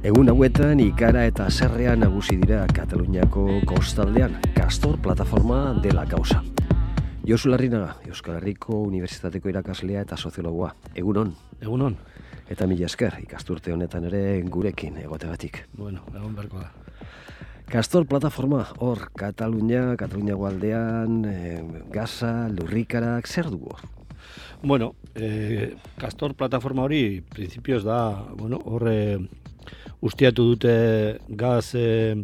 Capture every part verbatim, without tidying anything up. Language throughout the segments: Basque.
Egun hauetan ikara eta haserrea nagusi dira Kataluniako kostaldean, Castor plataforma dela causa. Josu Larrinaga, Euskal Herriko Unibertsitateko irakaslea eta soziologoa. Egunon. Egunon. Eta mila esker, ikasturte honetan ere gurekin egotegatik. Bueno, egon berko da. Castor plataforma, hor, Katalunia, Katalunia gualdean, e, gaza, lurrikarak, zer dugu? Bueno, eh, Castor plataforma hori, prinsipioz da, bueno, hor eh, ustiatu dute gaz eh,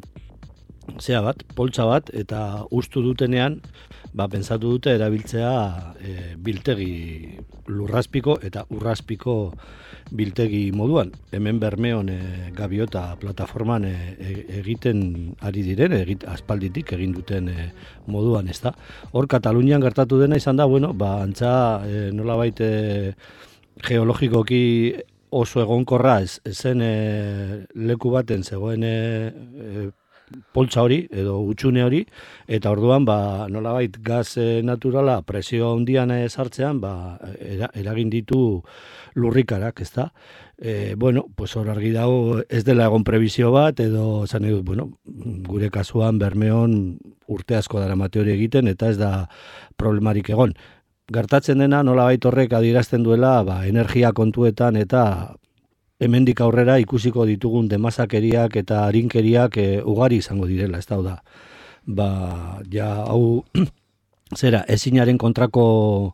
zea bat, poltsa bat, eta ustu dutenean, ba, pentsatu dute erabiltzea e, biltegi lurraspiko eta urraspiko biltegi moduan. Hemen Bermeon e, gabiota plataforman e, egiten ari diren, egit, aspalditik egin duten e, moduan, ez da. Hor, Katalunian gertatu dena izan da, bueno, ba, antza e, nolabait e, geologikoki oso egonkorra ez, zen e, leku baten zegoen e, e, poltsa hori edo utxune hori, eta orduan ba, nolabait gaz e, naturala presio handian e, sartzean ba, era, eragin ditu lurrikarak, ez da? E, bueno, pues hor argi dago ez dela egon prebizio bat, edo esan edut, bueno, gure kasuan Bermeon urte asko daramate hori egiten, eta ez da problemarik egon. Gertatzen dena nolabait horrek adierazten duela ba, energia kontuetan eta hemendik aurrera ikusiko ditugun demazakeriak eta arinkeriak e, ugari izango direla, ez da, ba, ja, hau, zera, ezinaren kontrako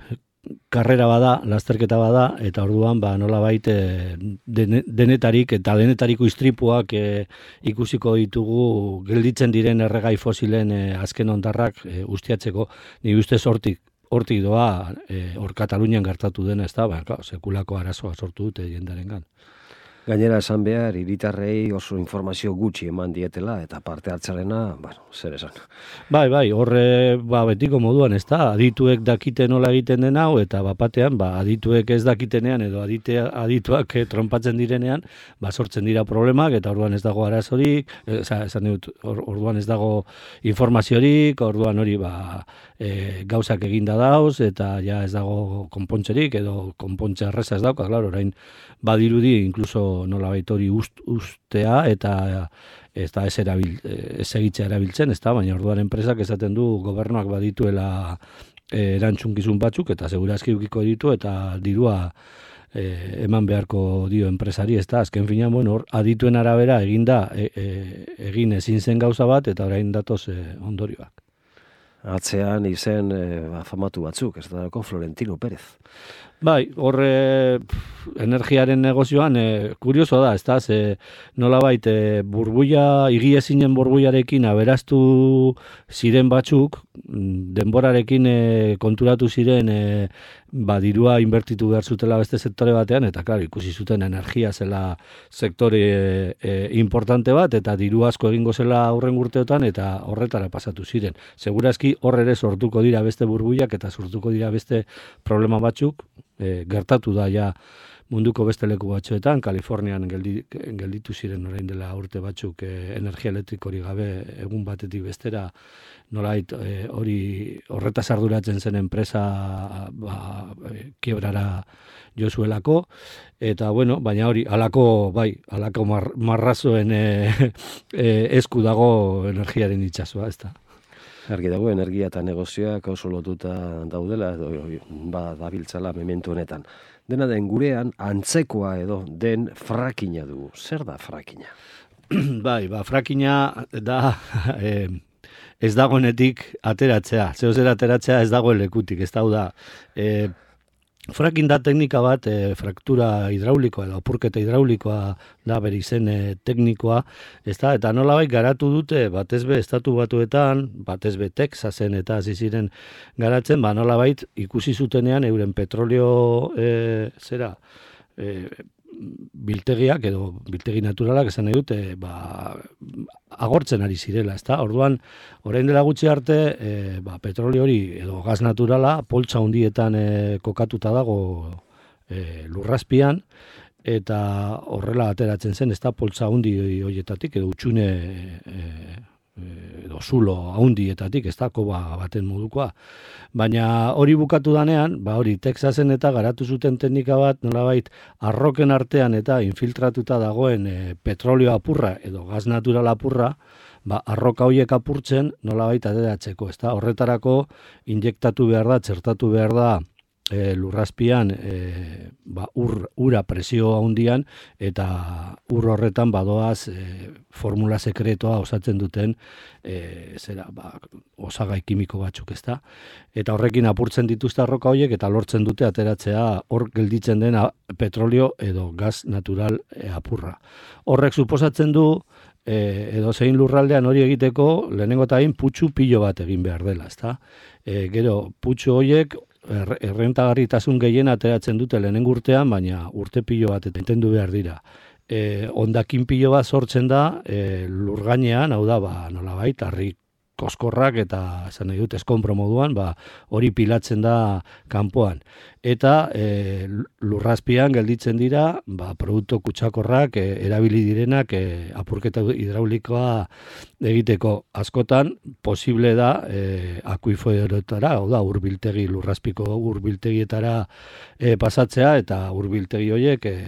karrera bada, lasterketa bada, eta orduan, ba, nolabait, e, den, denetarik eta denetariko istripuak e, ikusiko ditugu gelditzen diren erregai fosilen e, azken ondarrak e, ustiatzeko, ni ustez hortik, hortik doa, e, hor Katalunian gertatu dena, ez da, ba, sekulako arazoa sortu dute jendarengan. Gainera esan behar, hiritarrei oso informazio gutxi eman dietela, eta parte hartzarena, bueno, zer esan. Bai, bai, horre, ba, betiko moduan, ez da, adituek dakite nola egiten den hau, eta bapatean, ba, adituek ez dakitenean, edo adite, adituak eh, trompatzen direnean, ba, sortzen dira problemak, eta orduan ez dago arazorik, eh, esan dut, or, orduan ez dago informaziorik, orduan hori, ba, e, gauzak eginda dauz, eta ja ez dago konpontzerik, edo konpontze arreza ez dauka, klar, orain badirudi, inkluso nolabait hori ust, ustea, eta ez da ez, erabil, ez egitzea erabiltzen, ez da, baina orduan enpresak esaten du gobernuak badituela e, erantzunkizun batzuk, eta segurazki ukiko ditu, eta dirua e, eman beharko dio enpresari, ez da, azken fina, bueno, hor, adituen arabera eginda, e, e, egin ezin zen gauza bat, eta orain datoz e, ondorioak. Atzean izen e, afamatu batzuk, ez da, Florentino Pérez. Bai, horre energiaren negozioan e, kurioso da, ez da, ze nolabait e, burbuia, igiezinen burbuiarekin aberaztu ziren batzuk, denborarekin e, konturatu ziren e, ba, dirua inbertitu behar zutela beste sektore batean, eta klar, ikusi zuten energia zela sektore e, e, importante bat, eta diru asko egingo zela aurren urteotan, eta horretara pasatu ziren. Segurazki horre ere sortuko dira beste burbuiak, eta sortuko dira beste problema batzuk, e, gertatu da ja munduko beste leku batzuetan, Kalifornian geldi, gelditu ziren orain dela urte batzuk e, energia elektrikorik gabe egun batetik bestera, nolait e, hori horretaz arduratzen zen enpresa ba, e, kiebrara jo zuelako, eta bueno, baina hori, alako, bai, alako mar, marrazoen e, e, esku dago energiaren itsasoa, ez da. Argi dago, energia eta negozioak oso lotuta daudela, edo ba, dabiltzala mementu honetan. Dena den gurean antzekoa edo den frakina dugu. Zer da frakina? Bai, ba, frakina da e, ez dagoenetik ateratzea. Zeo zer ateratzea ez dagoen lekutik, ez da. E, Fracking da teknika bat, e, fraktura hidraulikoa edo apurketa hidraulikoa da bere izen e, teknikoa, ez da, eta nolabait garatu dute, batez be estatu batuetan, batez be Texasen eta hasi ziren garatzen, ba nolabait ikusi zutenean euren petrolio e, zera, e, biltegiak edo biltegi naturalak esan nahi dute ba, agortzen ari zirela, ezta? Orduan, orain dela gutxi arte, e, ba, petrolio hori edo gas naturala poltsa hundietan e, kokatuta dago e, lurrazpian, eta horrela ateratzen zen, ezta poltsa hundi horietatik edo utxune e, edo zulo haundietatik, ez da, koba baten modukoa. Baina hori bukatu danean, ba hori Texasen eta garatu zuten teknika bat, nolabait arroken artean eta infiltratuta dagoen e, petrolio apurra edo gas natural apurra, ba arroka horiek apurtzen nolabait ateratzeko, ez da. Horretarako injektatu behar da, txertatu behar da, E, lurrazpian e, ba, ur, ura presio handian eta ur horretan badoaz e, formula sekretoa osatzen duten e, zera, ba, osagai kimiko batzuk, ezta? Eta horrekin apurtzen dituzte arroka horiek eta lortzen dute ateratzea hor gelditzen den petrolio edo gas natural e, apurra. Horrek suposatzen du E, edo zein lurraldean hori egiteko lehenengo eta hain putxu pilo bat egin behar dela, ezta? E, gero, putxu horiek er, errentagarritasun gehien ateratzen dute lehenengo urtean, baina urte pilo bat entendu behar dira. E, ondakin pilo bat sortzen da e, lurgainean, hau da, ba, nolabait, harri koskorrak eta esan nahi dut eskonpro moduan, ba, hori pilatzen da kanpoan. Eta e, lurrazpian gelditzen dira, ba, produktu kutsakorrak e, erabili direnak e, apurketa hidraulikoa egiteko. Askotan posible da e, akuiferotara, hau da, urbiltegi, lurrazpiko urbiltegietara e, pasatzea eta urbiltegi horiek e,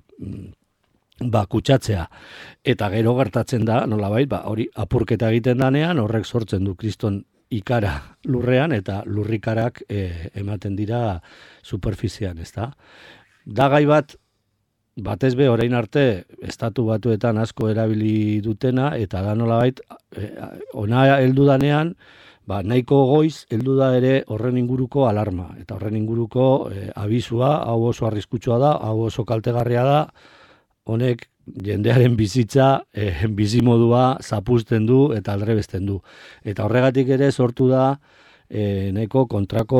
ba, kutsatzea. Eta gero gertatzen da, nolabait, ba, hori apurketa egiten danean, horrek sortzen du kriston ikara lurrean, eta lurrikarak e, ematen dira superfizian, ezta? Da gai bat, batez be, orain arte, estatu batuetan asko erabili dutena, eta da nolabait, e, ona heldu danean, ba, nahiko goiz, heldu da ere horren inguruko alarma, eta horren inguruko e, abisua, hau oso arriskutsua da, hau oso kaltegarria da, honek jendearen bizitza, eh, bizimodua zapuzten du eta aldrebesten du. Eta horregatik ere sortu da eh, nahiko kontrako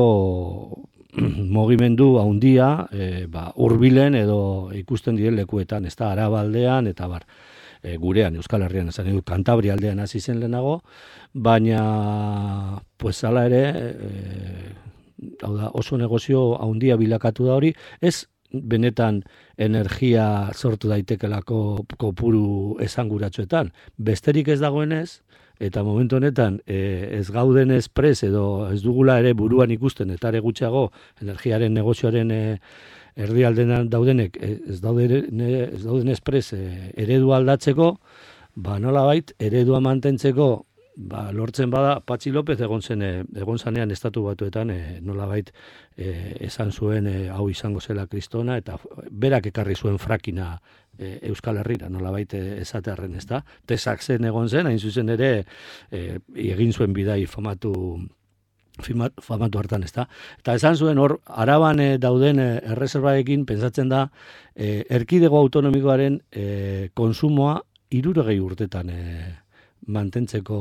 mugimendu handia eh, ba, hurbilen edo ikusten diren lekuetan, ez da, Arabaldean eta bar. E, gurean, Euskal Herrian, esan dut, Kantabria aldean hasi zen lehenago, baina pues hala ere, e, hau da, oso negozio handia bilakatu da hori, ez benetan energia sortu daitekelako kopuru esanguratsuetan. Besterik ez dagoenez, eta momentu honetan e, ez gauden espres edo ez dugula ere buruan ikusten, eta ere gutxiago energiaren negozioaren e, erdialdean daudenek ez dauden, ez dauden espres e, eredua aldatzeko, ba nolabait eredua mantentzeko ba, lortzen bada, Patxi López egon zen, egon zanean estatu batuetan e, nolabait e, esan zuen e, hau izango zela kristona, eta berak ekarri zuen frakina e, Euskal Herrira, nolabait e, esatearren, ez da? Tesak zen egon zen, hain zuzen ere e, egin zuen bidai famatu famatu hartan, ez da? Eta esan zuen hor, Araban e, dauden e, erreserbaekin pentsatzen da e, erkidego autonomikoaren e, konsumoa hirurogei urtetan e, mantentzeko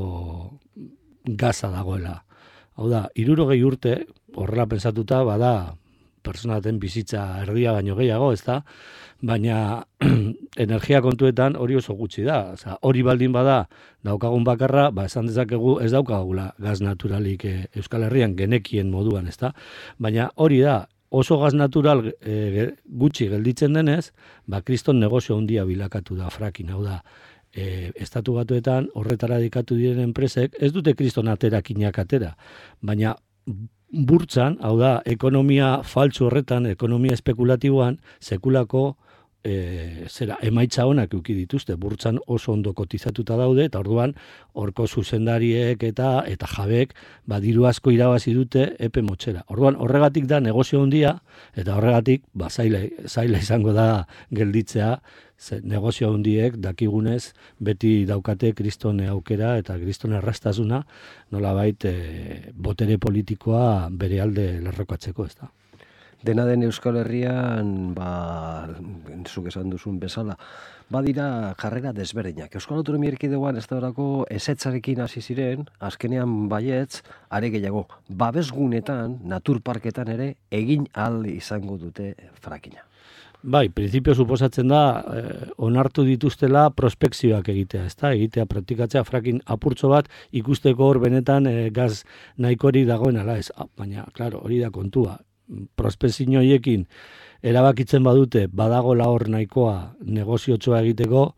gaza dagoela. Hau da, hirurogei urte, horrela pentsatuta, bada, pertsonaten bizitza erdia baino gehiago, ez da? Baina energia kontuetan hori oso gutxi da. Oza, hori baldin bada daukagun bakarra, ba, esan dezakegu ez daukagula gaz naturalik e, Euskal Herrian genekien moduan, ez da? Baina hori da, oso gaz natural e, gutxi gelditzen denez, ba, kriston negozio handia bilakatu da fracking, hau da, E, estatu batuetan horretara dedikatu diren enpresek ez dute kriston aterakinak atera, baina burtsan, hau da, ekonomia faltsu horretan, ekonomia espekulatiboan, sekulako e, zera, emaitza honak eduki dituzte, burtsan oso ondo kotizatuta daude, eta orduan horko zuzendariek eta eta jabek ba, diru asko irabazi dute epe motxera. Orduan horregatik da negozio handia, eta horregatik ba, zaila, zaila izango da gelditzea, ze, negozio handiek dakigunez beti daukate kristone aukera eta kristone errastasuna nolabait e, botere politikoa bere alde lerrokatzeko, ez da. Dena den Euskal Herrian, ba, zuk esan duzun bezala, badira jarrera desberdinak. Euskal Autonomia Erkidegoan ez daurako ezetzarekin hasi ziren, azkenean baietz, are gehiago, babesgunetan, naturparketan ere, egin ahal izango dute frakina. Bai, printzipio suposatzen da, eh, onartu dituztela prospekzioak egitea, ezta? Egitea, praktikatzea fracking apurtxo bat, ikusteko hor benetan eh, gaz nahikori dagoen ala ez. Baina, klaro, hori da kontua. Prospekzio horiekin erabakitzen badute, badagola hor nahikoa negoziotxoa egiteko,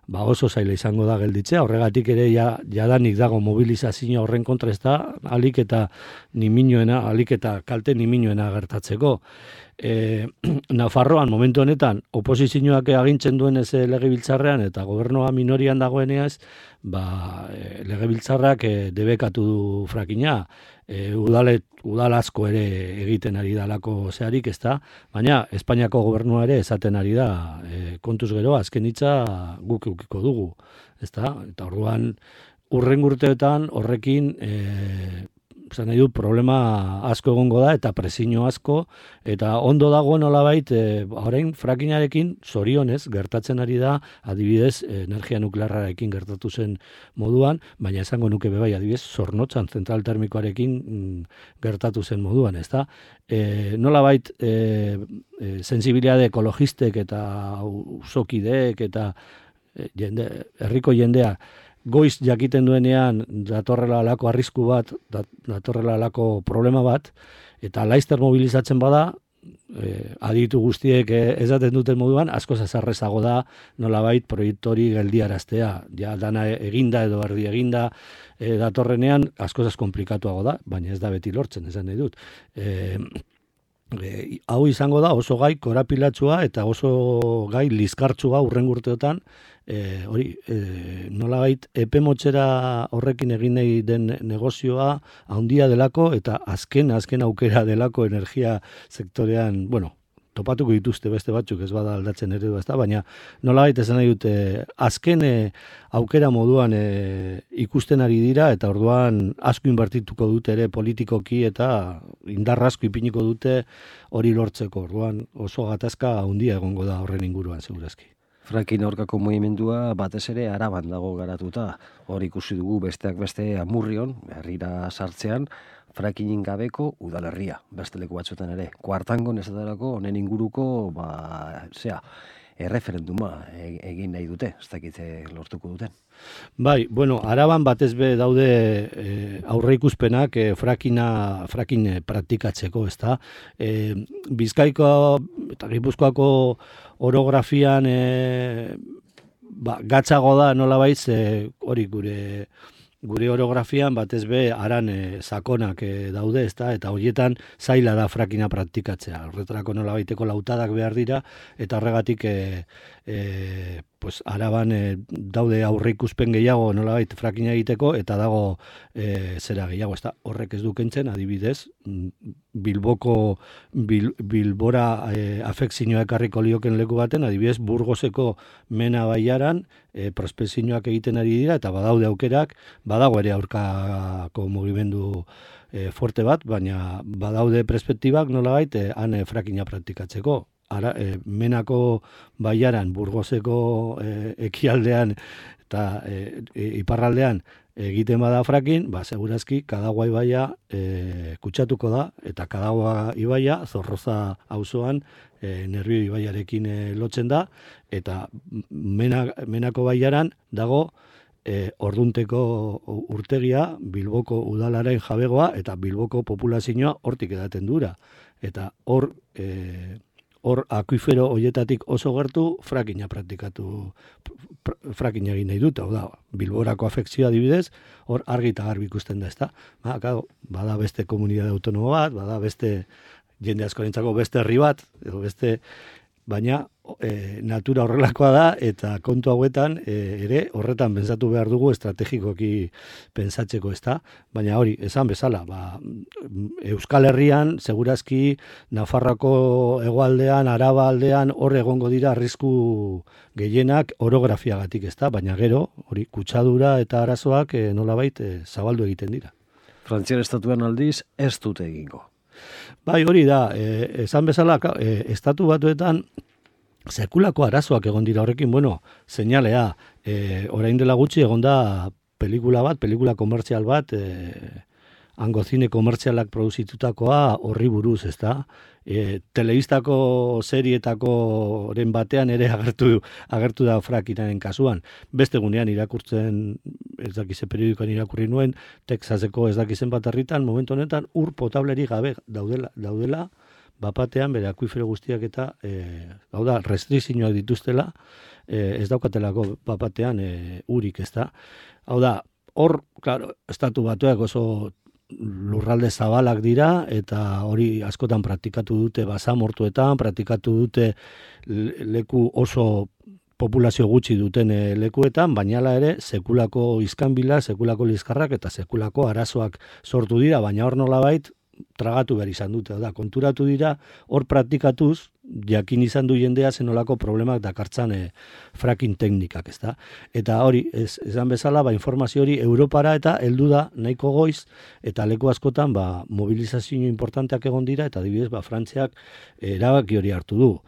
ba oso zaila izango da gelditzea, horregatik ere ja, jadanik dago mobilizazio horren kontra ez da, alik eta niminoena, alik eta kalte niminoena gertatzeko. E, Nafarroan momentu honetan oposizioak agintzen duen ez legebiltzarrean eta gobernua minorian dagoeneaz, ba, e, legebiltzarrak e, debekatu du frakina, e, udalet, udal asko ere egiten ari dalako zeharik, ez da, baina Espainiako gobernua ere esaten ari da, e, kontuz gero azken hitza guk eukiko dugu, ez da, eta orduan urren urteetan horrekin e, zan nahi du, problema asko egongo da, eta presio asko, eta ondo dago nolabait, e, orain frakinarekin, zorionez, gertatzen ari da, adibidez, energia nuklearrarekin gertatu zen moduan, baina esango nuke bebai, adibidez, Zornotzan, zentral termikoarekin mm, gertatu zen moduan, ez da? E, nolabait, e, e, sensibilitate ekologistek eta usokideek eta e, jende, herriko jendea, goiz jakiten duenean datorrela alako arrisku bat, datorrela alako problema bat, eta laizter mobilizatzen bada, eh, aditu guztiek eh, esaten duten moduan, asko zazarrezago da nolabait proiektori geldiaraztea. Ja, dana eginda edo erdi eginda eh, datorrenean, asko zaz komplikatuago da, baina ez da beti lortzen, esan nahi dut. Eh, E, hau izango da oso gai korapilatsua eta oso gai lizkartsua urren urteotan, e, hori e, nolabait epe motxera horrekin egin nahi den negozioa handia delako eta azken azken aukera delako energia sektorean, bueno, topatuko dituzte beste batzuk ez bada aldatzen eredu ez da, baina nolabait esan nahi dute azken e, aukera moduan e, ikusten ari dira eta orduan asko inbertituko dute ere politikoki eta indar asko ipiniko dute hori lortzeko, orduan oso gatazka handia egongo da horren inguruan segurazki. Fracking aurkako mugimendua batez ere Araban dago garatuta, hor ikusi dugu besteak beste Amurrion, herrira sartzean, frackingin gabeko udalerria, beste leku batzuetan ere. Kuartangon esaterako honen inguruko, ba, zea, erreferenduma egin nahi dute, ez dakit lortuko duten. Bai, bueno, Araban batez be daude e, aurre ikuspenak e, frackina, fracking e, praktikatzeko, ez da. E, Bizkaiko eta Gipuzkoako orografian e, ba, gatzago da nolabait e, hori gure gure orografian batez be aran e, sakonak e, daude, ezta, eta horietan zaila da frackina praktikatzea. Horretarako nolabaiteko lautadak behar dira eta horregatik e, e, pues Araban e, daude aurreikuspen gehiago nolabait frackina egiteko eta dago e, zera gehiago, ezta. Horrek ez du kentzen, adibidez, Bilboko Bil, Bilbora e, afekzioa ekarriko lioken leku baten, adibidez Burgoseko Mena baiaran e, prospekzioak egiten ari dira eta badaude aukerak, badago ere aurkako mugimendu e, forte bat, baina badaude perspektibak nolabait e, han e, frackina praktikatzeko. Ara, e, Menako baiaran, Burgoseko e, ekialdean eta e, e, iparraldean egiten bada fracking, ba, segurazki, Kadagua ibaia e, kutsatuko da, eta Kadagua ibaia, Zorroza auzoan, e, Nervio ibaiarekin e, lotzen da, eta mena, Menako baiaran dago e, ordunteko urtegia, Bilboko udalaren jabegoa, eta Bilboko populazioa hortik edaten dura. Eta hor... E, hor akuifero hoietatik oso gertu frackina praktikatu frackina egin nahi dut, hau da, Bilborako afekzioa adibidez, hor argi eta garbi ikusten da, ezta? Ba, claro, bada beste komunitate autonomo bat, bada beste jende askorentzako beste herri bat, edo beste, baina e, natura horrelakoa da eta kontu hauetan e, ere horretan pentsatu behar dugu estrategikoki pentsatzeko, ezta? Baina hori, esan bezala, ba, Euskal Herrian, segurazki, Nafarroako hegoaldean, Araba aldean, hor egongo dira arrisku gehienak orografiagatik, ezta? Baina gero, hori, kutsadura eta arazoak e, nolabait e, zabaldu egiten dira. Frantziar estatuan aldiz ez dute egingo. Bai, hori da, e, esan bezala, e, estatu batuetan sekulako arazoak egon dira horrekin, bueno, seinalea, e, orain dela gutxi egon da pelikula bat, pelikula komertzial bat, e, hango zine komertzialak produzitutakoa horri buruz, ezta? E, telebistako serietakoren batean ere agertu, agertu da frackinaren kasuan. Beste gunean irakurtzen, ez dakize periodikoan irakurri nuen, Texaseko ez dakizen bat herritan, momentu honetan ur potableri gabe daudela, daudela bapatean bere akuifero guztiak eta e, hau da, restrikzioak dituztela, e, ez daukatelako bapatean e, urik, ez da. Hau da, hor, claro, estatu batuak oso lurralde zabalak dira, eta hori askotan praktikatu dute basamortuetan, praktikatu dute leku oso populazio gutxi duten lekuetan, baina hala ere sekulako iskanbila, sekulako liskarrak eta sekulako arazoak sortu dira, baina hor nolabait tragatu behar izan dute, da, konturatu dira, hor praktikatuz, jakin izan du jendea zenolako problemak dakartzan e, fracking teknikak, ez da? Eta hori, ez, esan bezala, ba, informazio hori Europara eta heldu da nahiko goiz, eta leku askotan, ba, mobilizazio importanteak egon dira, eta adibidez, ba, Frantziak erabaki hori hartu du.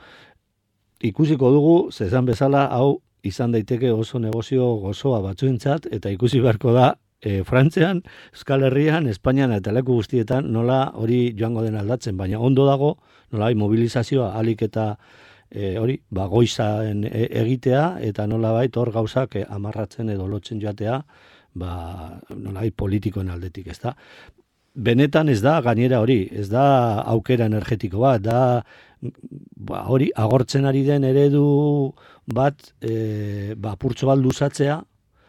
Ikusiko dugu, zezan bezala, hau izan daiteke oso negozio gozoa batzuentzat, eta ikusi beharko da, E, Frantzian, Euskal Herrian, Espainian eta leku guztietan nola hori joango den aldatzen, baina ondo dago, nola mobilizazioa alik eta e, hori, ba, goizaen e, egitea, eta nola bait hor gauzak e, amarratzen edo lotzen joatea, ba, nola bait politikoen aldetik, ez da. Benetan ez da gainera hori, ez da aukera energetiko bat, da ba, hori agortzen ari den eredu bat, e, ba, purtso bat luzatzea,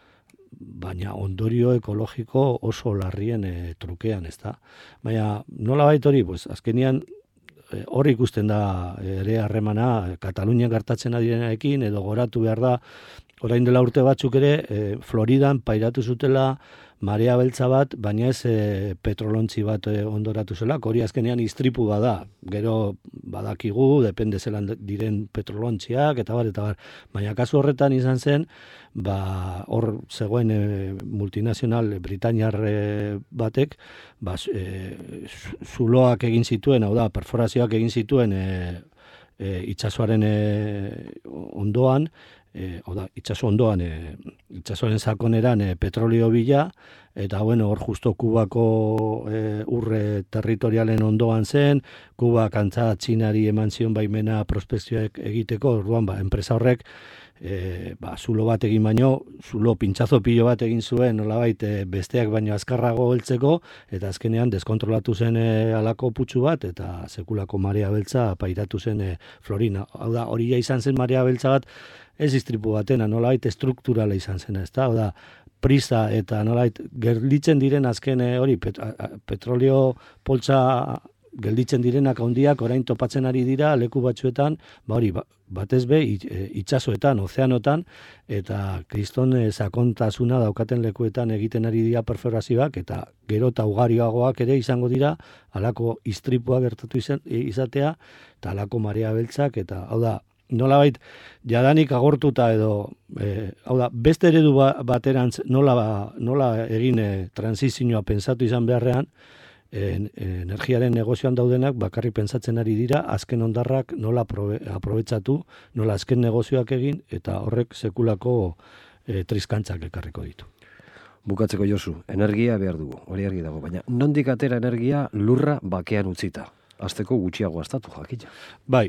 baina ondorio ekologiko oso larrien e, trukean, ez da. Baina nola bait hori, pues, azkenian e, hor ikusten da ere harremana Katalunian gertatzen adirenarekin, edo goratu behar da, orain dela urte batzuk ere, e, Floridan pairatu zutela marea beltza bat, baina ez e, petrolontzi bat e, ondoratu zela, hori azkenean istripu bada, gero badakigu, depende zelan diren petrolontziak, eta bar, eta bar. Baina kasu horretan izan zen, ba, hor zegoen e, multinazional Britainiar e, batek, ba, e, zuloak egin zituen, hau da, perforazioak egin zituen e, e, itsasoaren e, ondoan, E, oda, itxaso ondoan, e, itxasoaren sakoneran e, petrolio bila, eta bueno, hor justo Kubako e, urre territorialen ondoan zen, Kubak antza Txinari eman zion baimena prospekzioek egiteko, orduan, ba, enpresa horrek, e, ba, zulo bat egin baino, zulo pintxazo pilo bat egin zuen, nolabait e, besteak baino azkarrago heltzeko, eta azkenean deskontrolatu zen e, alako putxu bat, eta sekulako marea beltza pairatu zen e, Florina. Hau da, hori izan zen marea beltza bat, ez istripu batena, nolabait estrukturala izan zena, ez da, da, prisa eta nolabait gelditzen diren azken hori, pet, petrolio poltsa gelditzen direnak handiak orain topatzen ari dira leku batzuetan, ba hori, batez be, itsasoetan, ozeanotan, eta kriston sakontasuna daukaten lekuetan egiten ari dira perforazioak, eta gero eta ugarioagoak ere izango dira, halako istripua gertatu izan, izatea, eta halako marea beltzak, eta hau da, nolabait jadanik agortuta edo e, hau da, beste eredu baterantz nola, nola egin e, transizioa pensatu izan beharrean, e, energiaren negozioan daudenak bakarrik pentsatzen ari dira, azken ondarrak nola aprobetsatu, nola azken negozioak egin, eta horrek sekulako e, triskantzak ekarriko ditu. Bukatzeko Josu, energia behar dugu, hori argi dago, baina nondik atera energia lurra bakean utzita? Azteko gutxiago gastatu jakina. Bai,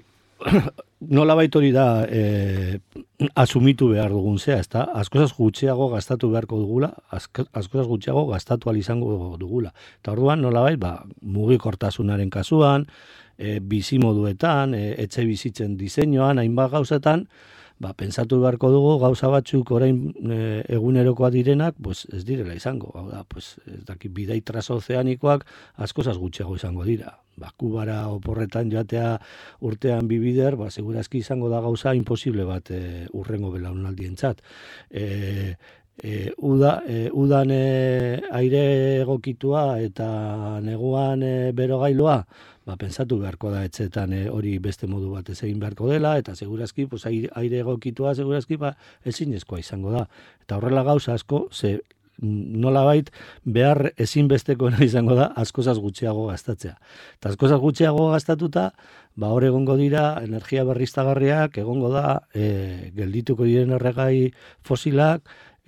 nola bait hori da e, asumitu behar dugun zea, ez da? Askozaz gutxiago gastatu beharko dugula, askozaz gutxiago gastatu al izango dugula. Eta orduan nola bait, ba, mugikortasunaren kasuan, e, bizimoduetan, e, etxe bizitzen diseinuan, hainbat gauzetan, ba, pentsatu beharko dugu gauza batzuk orain e, egunerokoa direnak, pues ez direla izango. Hau da, pues ez daki bidai transozeanikoak askozaz gutxiago izango dira. Ba, Kubara oporretan joatea urtean bibider, ba, segurazki izango da gauza imposible bat e, urrengo belaunaldientzat. E, e, uda, e, udan e, aire egokitua eta neguan e, berogailua, ba, pensatu beharko da etxetan e, hori beste modu bat ez egin beharko dela, eta segurazki pues, aire, aire egokitua segurazki ba, ezinezkoa izango da. Eta horrela gauza asko, ze nolabait behar ezinbestekoena izango da askozaz gutxiago gastatzea. Eta askozaz gutxiago gastatuta, ba hor egongo dira energia berriztagarriak, egongo da e, geldituko diren erregai fosilak,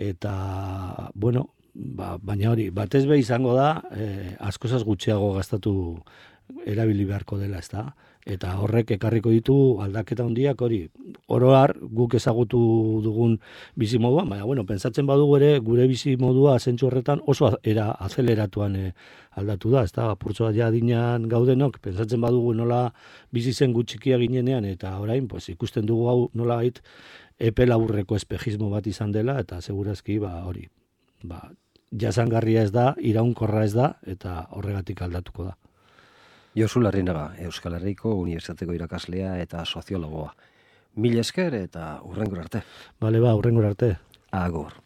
eta bueno, ba, baina hori, batez be izango da e, askozaz gutxiago gastatu erabili beharko dela, ez da? Eta horrek ekarriko ditu aldaketa handiak hori. Oro har, guk ezagutu dugun bizimodua, baina, bueno, pentsatzen badugu ere, gure bizimodua zentzu horretan oso era azeleratuan e, aldatu da, ez da? Purtso bat adinean gaudenok, pentsatzen badugu nola bizi zen gutxikia ginenean, eta orain, pues, ikusten dugu hau nola gait, epe laburreko espejismo bat izan dela, eta segurazki ba, hori, ba, jasangarria ez da, iraunkorra ez da, eta horregatik aldatuko da. Josu Larrinaga, Euskal Herriko Unibertsitateko irakaslea eta soziologoa. Mil esker eta hurrengora arte. Bale ba, hurrengora arte. Agur.